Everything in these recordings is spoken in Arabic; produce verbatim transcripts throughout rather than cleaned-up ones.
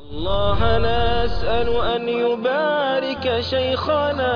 الله نسأل أن يبارك شيخنا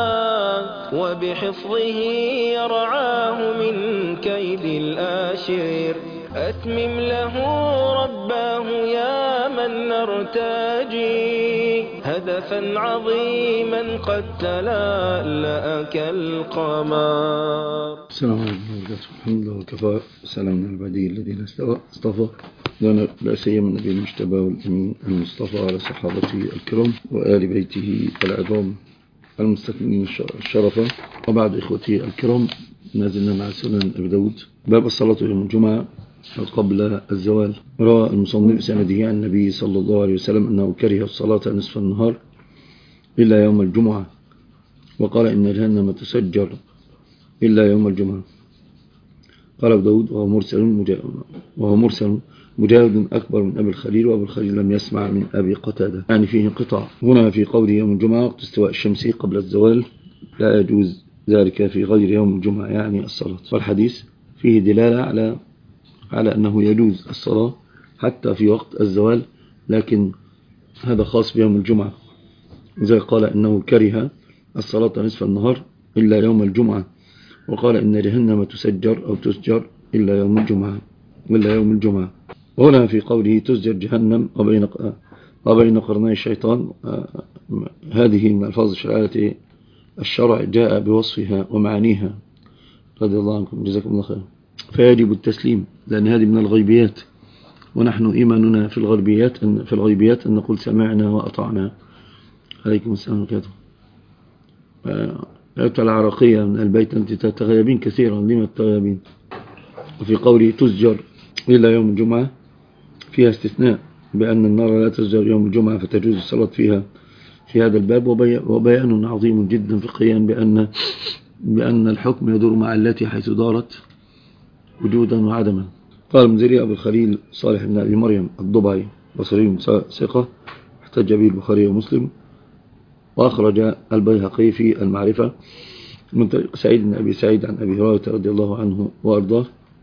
وبحفظه يرعاه من كيد الآشر. أتمم له رباه يا من نرتجي هدفا عظيما قد تلألأ كالقمر. السلام عليكم ورحمة الله وبركاته. الحمد لله وكفى. سلام على العبادي الذين اصطفى، لا سيما النبي المجتبى والأمين المصطفى على صحابته الكرام وآل بيته العظام المستكملين الشرفة. وبعد إخوتي الكرام، نازلنا مع سنن أبي داود باب الصلاة يوم الجمعة قبل الزوال. روى المصنف سنده عن النبي صلى الله عليه وسلم أنه كره الصلاة نصف النهار إلا يوم الجمعة، وقال إن جهنم تسجر إلا يوم الجمعة. قال أبو داود وهو مرسل مجاهد, وهو مرسل مجاهد أكبر من أبي الخليل، وأبو الخليل لم يسمع من أبي قتادة، يعني فيه انقطاع. هنا في قوله يوم الجمعة وقت استواء الشمس قبل الزوال، لا يجوز ذلك في غير يوم الجمعة يعني الصلاة. والحديث فيه دلالة على على أنه يجوز الصلاة حتى في وقت الزوال، لكن هذا خاص بيوم الجمعة، زي قال إنه كره الصلاة نصف النهار إلا يوم الجمعة، وقال إن جهنم تسجر أو تسجر إلا يوم الجمعة إلا يوم الجمعة. وهنا في قوله تسجر جهنم وبين وبين قرني الشيطان، هذه من الفاظ الشرعية الشرع جاء بوصفها ومعانيها. رضي الله عنكم، جزاكم الله خير. فيجب التسليم، لأن هذه من الغيبيات، ونحن إيماننا في الغيبيات أن في الغيبيات أن نقول سمعنا وأطعنا. عليكم السلام عليكم. آية العراقية من البيت أنت تتغيبين كثيرا، لما التغيبين؟ وفي قوله تسجر إلا يوم الجمعة فيها استثناء بأن النار لا تسجر يوم الجمعة فتجوز الصلاة فيها في هذا الباب، وبيان عظيم جدا فقهيا بأن بأن الحكم يدور مع التي حيث دارت وجودا وعدما. قال المنذري أبو الخليل صالح بن أبي مريم الضبعي بصري ثقة، احتج به البخاري ومسلم، وأخرج البيهقي في المعرفة من طريق سعيد بن أبي سعيد عن أبي هريرة رضي الله عنه وأرضاه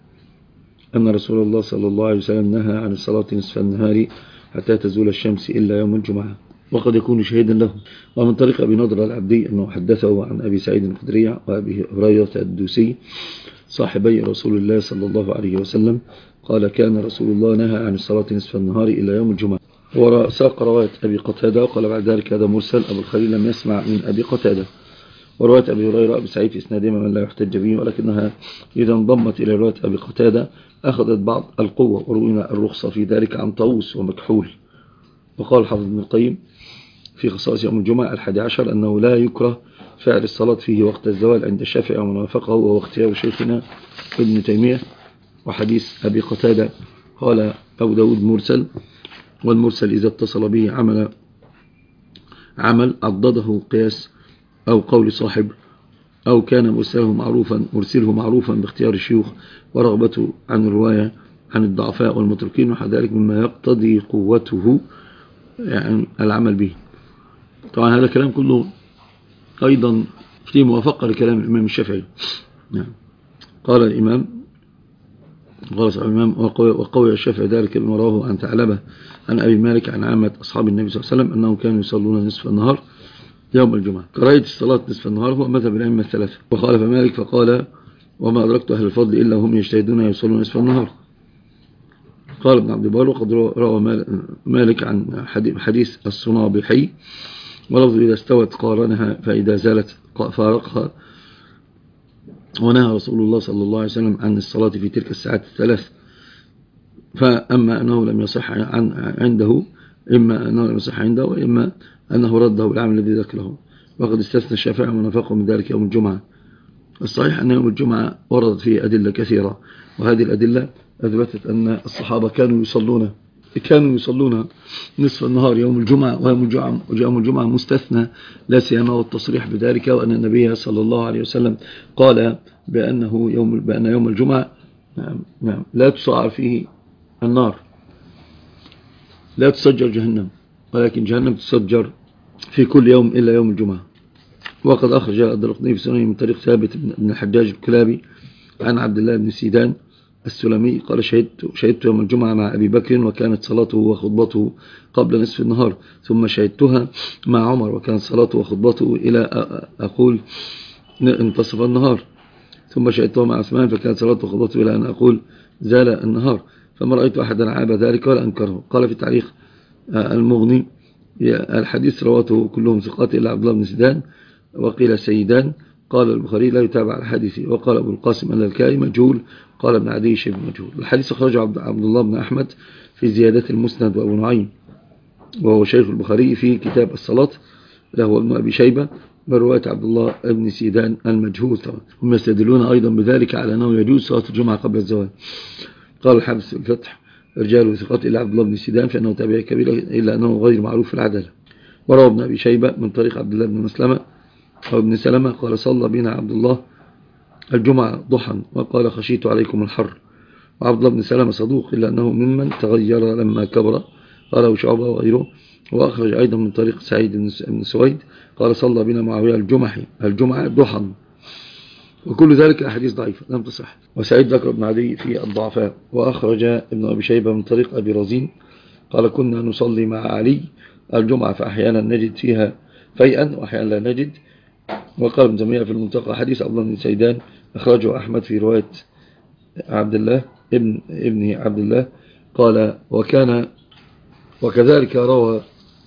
أن رسول الله صلى الله عليه وسلم نهى عن الصلاة نصف النهار حتى تزول الشمس إلا يوم الجمعة، وقد يكون شهيدا له. ومن طريق أبي نضر العبدي أنه حدثه عن أبي سعيد الخدري وأبي هريرة الدوسي صاحبي رسول الله صلى الله عليه وسلم قال كان رسول الله نهى عن الصلاة نصف النهار إلا يوم الجمعة. وساق رواية أبي قتادة وقال بعد ذلك هذا مرسل، أبو الخليل لم يسمع من أبي قتادة. ورواية أبي هريرة أبي سعيد في إسنادها من لا يحتج به، ولكنها إذا انضمت إلى رواية أبي قتادة أخذت بعض القوة، وروينا الرخصة في ذلك عن طاووس ومكحول. وقال حافظ ابن القيم في خصائص يوم الجمعة الحادي عشر أنه لا يكره فعل الصلاة فيه وقت الزوال عند الشافعي ومن وافقه، وهو اختيار شيخنا ابن تيمية. وحديث أبي قتادة قال أبو داود مرسل، والمرسل إذا اتصل به عمل عمل عضده قياس أو قول صاحب، أو كان مرسله معروفا مرسله معروفا باختيار الشيوخ ورغبته عن الرواية عن الضعفاء والمتركين، وحذلك مما يقتضي قوته يعني العمل به. طبعا هذا الكلام كله أيضا في موافقة لكلام الإمام الشافعي. نعم. قال الإمام قال صاحب الإمام وقوي الشافعي ذلك بما رواه عن ثعلبة عن أبي مالك عن عامة أصحاب النبي صلى الله عليه وسلم أنهم كانوا يصلون نصف النهار يوم الجمعة. كراهية الصلاة نصف النهار هو مذهب الأئمة الثلاثة. وخالف مالك فقال وما أدركت أهل الفضل إلا هم يجتهدون يصلون نصف النهار. قال ابن عبد البر وقد روى مالك عن حديث الصنابحي ولفظ إذا استوت قارنها فإذا زالت فارقها، ونهى رسول الله صلى الله عليه وسلم عن الصلاة في تلك الساعات الثلاث. فأما أنه لم يصح عن عنده إما أنه لم يصح عنده وإما أنه رده العمل الذي ذكره. وقد استثنى الشافعي ونفقه من ذلك يوم الجمعة. الصحيح أن يوم الجمعة وردت فيه أدلة كثيرة، وهذه الأدلة أثبتت أن الصحابة كانوا يصلون كانوا يصلون نصف النهار يوم الجمعة، ويوم الجمعة مستثنى لا سيما والتصريح بذلك، وأن النبي صلى الله عليه وسلم قال بأنه يوم بأن يوم الجمعة لا تسعر فيه النار، لا تسجر جهنم، ولكن جهنم تسجر في كل يوم إلا يوم الجمعة. وقد أخرج الدرقطني في سننه من طريق ثابت بن الحجاج الكلابي عن عبد الله بن سيدان السلمي قال شهدت, شهدت يوم الجمعة مع أبي بكر وكانت صلاته وخطبته قبل نصف النهار، ثم شهدتها مع عمر وكانت صلاته وخطبته إلى أقول انتصف النهار، ثم شهدتها مع عثمان فكانت صلاته وخطبته إلى أن أقول زال النهار، فما رأيت أحدا عاب ذلك ولا أنكره. قال في تعليق المغني الحديث رواته كلهم ثقات إلا عبد الله بن سيدان وقيل سيدان. قال البخاري لا يتابع الحديث. وقال أبو القاسم أن الكائن مجهول. قال ابن عدي شبه مجهول. الحديث أخرجه عبد الله بن أحمد في زيادة المسند وأبو نعيم وهو شيخ البخاري في كتاب الصلاة له ابن أبي شيبة برواية عبد الله بن سيدان المجهول. طبعا هم يستدلون أيضا بذلك على أنه يجوز صلاة الجمعة قبل الزوال. قال الحافظ في الفتح رجال ثقات إلا عبد الله بن سيدان فإنه تابعي كبير إلا أنه غير معروف في العدالة. وروى ابن أبي شيبة من طريق عبد الله بن مسلمة أو ابن سلمة قال صلى بنا عبد الله الجمعة ضحى وقال خشيت عليكم الحر. وعبد الله بن سلمة صدوق إلا أنه ممن تغير لما كبر قاله شعبة وغيره. وأخرج أيضا من طريق سعيد بن سويد قال صلى بنا معاوية الجمعة الجمعة ضحى. وكل ذلك أحاديث ضعيفة لم تصح. وسعيد ذكر ابن عدي في الضعفاء. وأخرج ابن أبي شيبة من طريق أبي رزين قال كنا نصلي مع علي الجمعة فأحيانا نجد فيها فيئا وأحيانا لا نجد. وقال ابن تيمية في المنتقى حديث عبد الله بن سيدان أخرجه أحمد في رواية عبد الله ابن ابنه عبد الله قال وكان وكذلك روى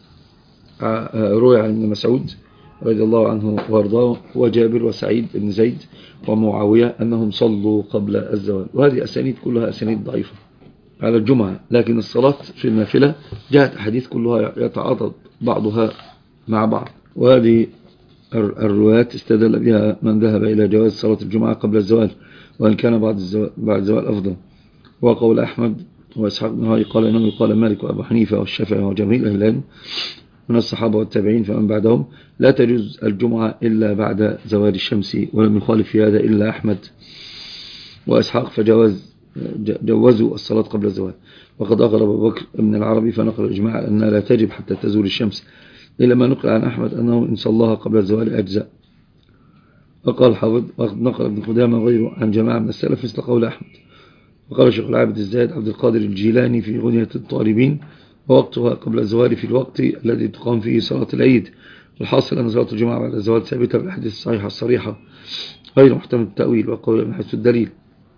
روي عن ابن مسعود رضي الله عنه وارضاه وجابر وسعيد بن زيد ومعاوية أنهم صلوا قبل الزوال. وهذه أسانيد كلها أسانيد ضعيفة على الجمعة، لكن الصلاة في النافلة جاءت أحاديث كلها يتعاضد بعضها مع بعض. وهذه الروايات استدل بها من ذهب إلى جواز صلاة الجمعة قبل الزوال وإن كان بعد الزوال, بعد الزوال أفضل. وقول أحمد وإسحاق بن هاي قال إنه قال مالك وأبو حنيفة والشافعي وجميع أهل العلم من الصحابة والتابعين فمن بعدهم لا تجوز الجمعة إلا بعد زوال الشمس، ولم يخالف في هذا إلا أحمد وإسحاق فجواز جوزوا الصلاة قبل الزوال. وقد أغلب أبو بكر ابن العربي فنقل الإجماع أنها لا تجب حتى تزول الشمس، إلا ما نقل عن أحمد أنه إن صلاها قبل الزوال أجزاء. وقال حافظ وقد نقل ابن قدامة غيره عن جماعة من السلف مثل قول أحمد. وقال شيخ العابد الزاهد عبد القادر الجيلاني في غنية الطالبين ووقتها قبل الزوال في الوقت الذي تقام فيه صلاة العيد. الحاصل أن صلاة الجمعة بعد الزوال ثابتة بالحديث الصحيحة الصريحة غير محتمل التأويل وقول من حيث الدليل.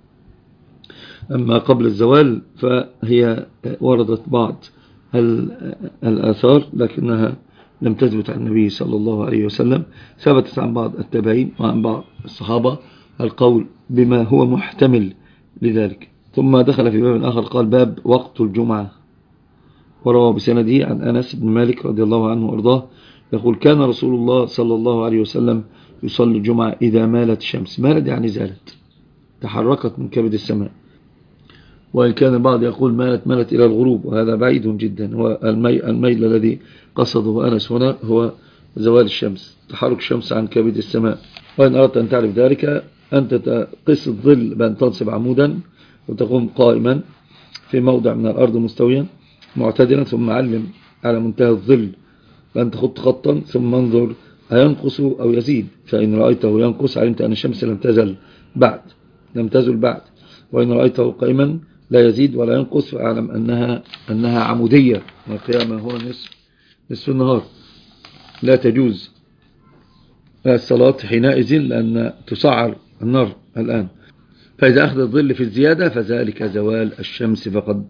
أما قبل الزوال فهي وردت بعض الآثار لكنها لم تثبت عن النبي صلى الله عليه وسلم، ثبتت عن بعض التابعين وعن بعض الصحابة القول بما هو محتمل لذلك. ثم دخل في باب آخر قال باب وقت الجمعة، وروى بسنده عن أنس بن مالك رضي الله عنه وارضاه يقول كان رسول الله صلى الله عليه وسلم يصلي الجمعة إذا مالت الشمس. مالت يعني زالت، تحركت من كبد السماء. وإن كان البعض يقول مالت مالت إلى الغروب، وهذا بعيد جدا. هو الميل, الميل الذي قصده أنس هنا هو زوال الشمس، تحرك الشمس عن كبد السماء. وإن أردت أن تعرف ذلك أنت تقيس الظل بأن تنصب عمودا وتقوم قائما في موضع من الأرض مستويا معتدلا، ثم علم على منتهى الظل بأن تخط خطا ثم انظر هينقص أو يزيد، فإن رأيته ينقص علمت أن الشمس لم تزل بعد لم تزل بعد وإن رأيته قائما لا يزيد ولا ينقص فأعلم أنها, أنها عمودية والقيامة هو نصف, نصف النهار. لا تجوز الصلاة حينئذ لأن تسعر النار الآن. فإذا أخذ الظل في الزيادة فذلك زوال الشمس فقد.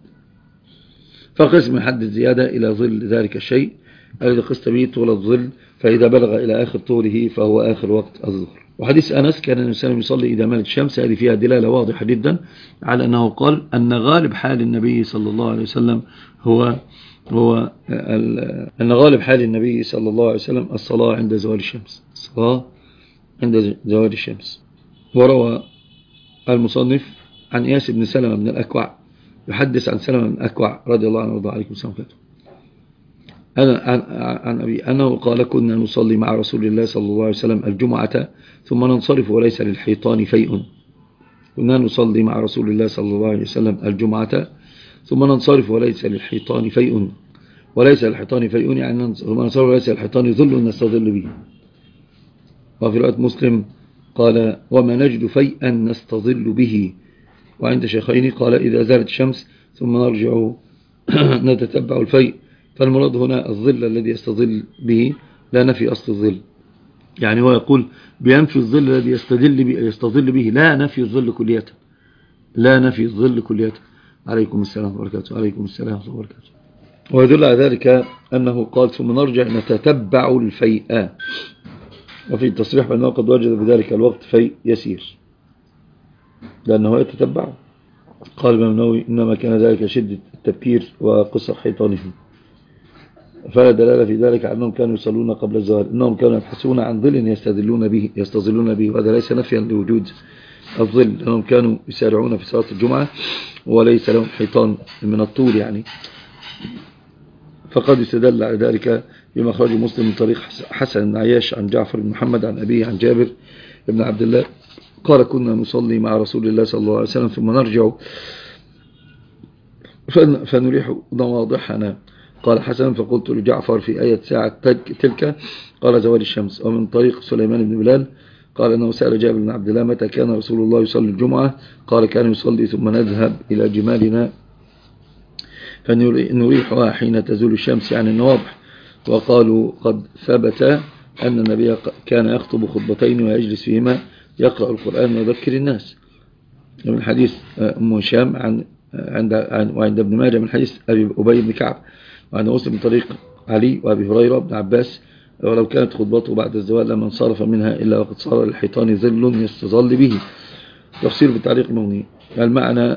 فقسم من حد الزيادة إلى ظل ذلك الشيء الذي قست به طول الظل، فإذا بلغ إلى آخر طوله فهو آخر وقت الظهر. وحديث أنس كان الإنسان يصلي إذا مالت الشمس، هذه فيها دلالة واضحة جدا على أنه قال أن غالب حال النبي صلى الله عليه وسلم هو هو أن غالب حال النبي صلى الله عليه وسلم الصلاة عند زوال الشمس، الصلاة عند زوال الشمس. وروى المصنف عن إياس بن سلمة بن الأكوع يحدث عن سلمة بن الأكوع رضي الله عنه وارضاه عليكم السلام عليكم أنا عن أبي أنه قال كنا نصلي مع رسول الله صلى الله عليه وسلم الجمعة ثم ننصرف وليس للحيطان فيء. كنا نصلي مع رسول الله صلى الله عليه وسلم الجمعة ثم ننصرف وليس للحيطان فيء. وليس للحيطان فيء يعني ننصرف وليس للحيطان ظل نستظل به. وفي رواية مسلم قال وما نجد فيئا نستظل به وعند شيخين قال إذا زالت الشمس ثم نرجع نتتبع الفيء، فالمراد هنا الظل الذي يستظل به لا نفي أصل الظل. يعني هو يقول بينفي الظل الذي يستدل به يستظل به، لا نفي الظل كلية، لا نفي الظل كلية. عليكم السلام وبركاته. عليكم السلام وبركاته. ويدل على ذلك أنه قال ثم نرجع نتتبع الفيء، وفي التصريح بأنه قد وجد بذلك الوقت فيء يسير لأنه يتتبع. قال الإمام النووي إنما كان ذلك شدة التبكير وقصر حيطانهم، فلا دلالة في ذلك على أنهم كانوا يصلون قبل الزوال، إنهم كانوا يبحثون عن ظل يستظلون به يستظلون به وهذا ليس نفيا لوجود الظل، لأنهم كانوا يسارعون في صلاة الجمعة وليس لهم حيطان من الطول يعني. فقد يستدل على ذلك بما أخرجه مسلم من طريق حسن بن عياش عن جعفر بن محمد عن أبيه عن جابر بن عبد الله قال كنا نصلي مع رسول الله صلى الله عليه وسلم ثم نرجع فنريح نواضحنا. قال حسن فقلت لجعفر في آية ساعة تلك قال زوال الشمس. ومن طريق سليمان بن بلال قال أنه سأل جابر بن عبد الله متى كان رسول الله يصلي الجمعة قال كان يصلي ثم نذهب إلى جمالنا فنريحها حين تزول الشمس يعني النواضح. وقالوا قد ثبت أن النبي كان يخطب خطبتين ويجلس فيهما يقرأ القرآن ويذكر الناس، من حديث أم هشام عن عند وعند ابن ماجه من حديث أبي أبي بن كعب، وعند مسلم من طريق علي وأبي هريرة بن عباس ولو كانت خطبته بعد الزوال لما انصرف منها إلا وقد صار للحيطان ظل يستظل به. تفسير بالتعليق المغني المعنى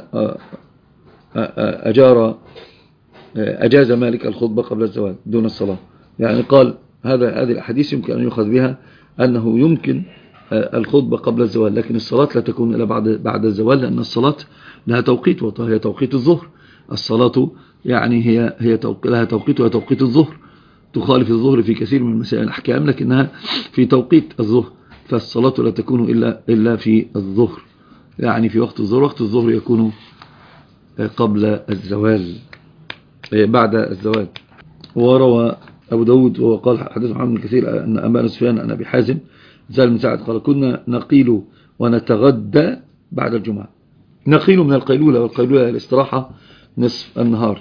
أجار أجاز مالك الخطبة قبل الزوال دون الصلاة، يعني قال هذا هذه الأحاديث يمكن أن يؤخذ بها أنه يمكن الخطبة قبل الزوال، لكن الصلاة لا تكون إلا بعد بعد الزوال، لأن الصلاة لها توقيت وهي توقيت الظهر. الصلاة يعني هي هي لها توقيت وهي توقيت الظهر، تخالف الظهر في كثير من مسائل الأحكام لكنها في توقيت الظهر، فالصلاة لا تكون إلا إلا في الظهر، يعني في وقت الظهر. وقت الظهر يكون قبل الزوال بعد الزوال. وروى أبو داود وهو قال حديث محمد بن كثير أن أبا سفيان أن أبي حازم زال من سعد قال كنا نقيل ونتغدى بعد الجمعة. نقيل من القيلولة، والقيلولة الاستراحة نصف النهار،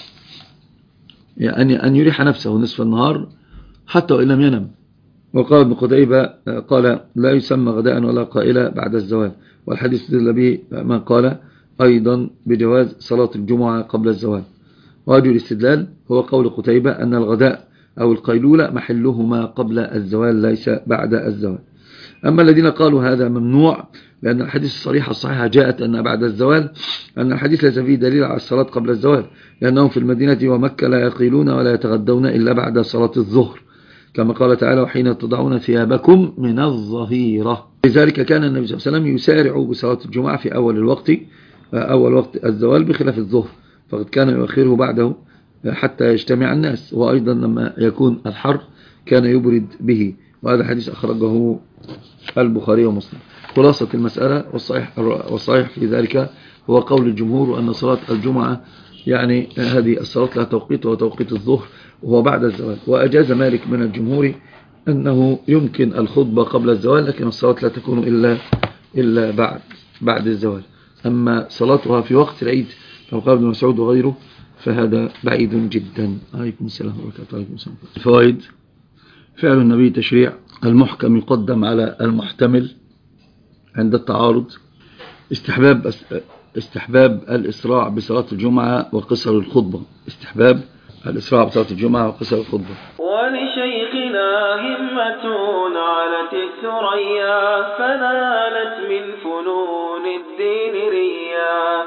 يعني أن يريح نفسه نصف النهار حتى وإن لم ينم. وقال ابن قتيبة قال لا يسمى غداء ولا قائلة بعد الزوال، والحديث دل به من قال أيضا بجواز صلاة الجمعة قبل الزوال. وجه الاستدلال هو قول قتيبة أن الغداء أو القيلولة محلهما قبل الزوال ليس بعد الزوال. أما الذين قالوا هذا ممنوع لأن الحديث الصريحة الصحيحة جاءت أن بعد الزوال، أن الحديث ليس فيه دليل على الصلاة قبل الزوال، لأنهم في المدينة ومكة لا يقيلون ولا يتغدون إلا بعد صلاة الظهر، كما قال تعالى وحين تضعون ثيابكم من الظهيرة. لذلك كان النبي صلى الله عليه وسلم يسارع بصلاة الجمعة في أول الوقت أول وقت الزوال بخلاف الظهر، فقد كان يؤخره بعده حتى يجتمع الناس، وأيضا لما يكون الحر كان يبرد به. وهذا حديث أخرجه البخاري ومسلم. خلاصة المسألة والصحيح, والصحيح في ذلك هو قول الجمهور أن صلاة الجمعة يعني هذه الصلاة لها توقيت وتوقيت الظهر وهو بعد الزوال. وأجاز مالك من الجمهور أنه يمكن الخطبة قبل الزوال لكن الصلاة لا تكون إلا, إلا بعد بعد الزوال. أما صلاتها في وقت العيد كما قال ابن مسعود وغيره فهذا بعيد جدا. عليكم السلام وبركاته. عليكم السلام. الفوائد: فعل النبي تشريع، المحكم يقدم على المحتمل عند التعارض، استحباب استحباب الإسراع بصلاة الجمعة وقصر الخطبة، استحباب الإسراع بصلاة الجمعة وقصر الخطبة. ولشيخنا همة علت الثريا فنالت من فنون الدين ريا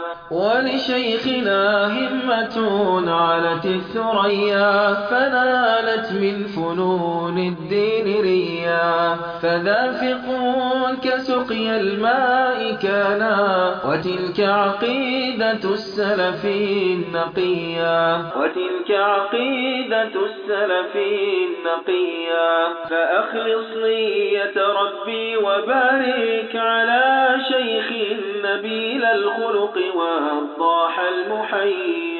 ولشيخنا همة علت الثريا فنالت من فنون الدين ريا فذا فقه كسقي الماء كانا وتلك عقيدة السلف النقيا وتلك عقيدة السلف النقيا فأخلص نية ربي وبارك على شيخ نبيل الخلق والضاح المحيي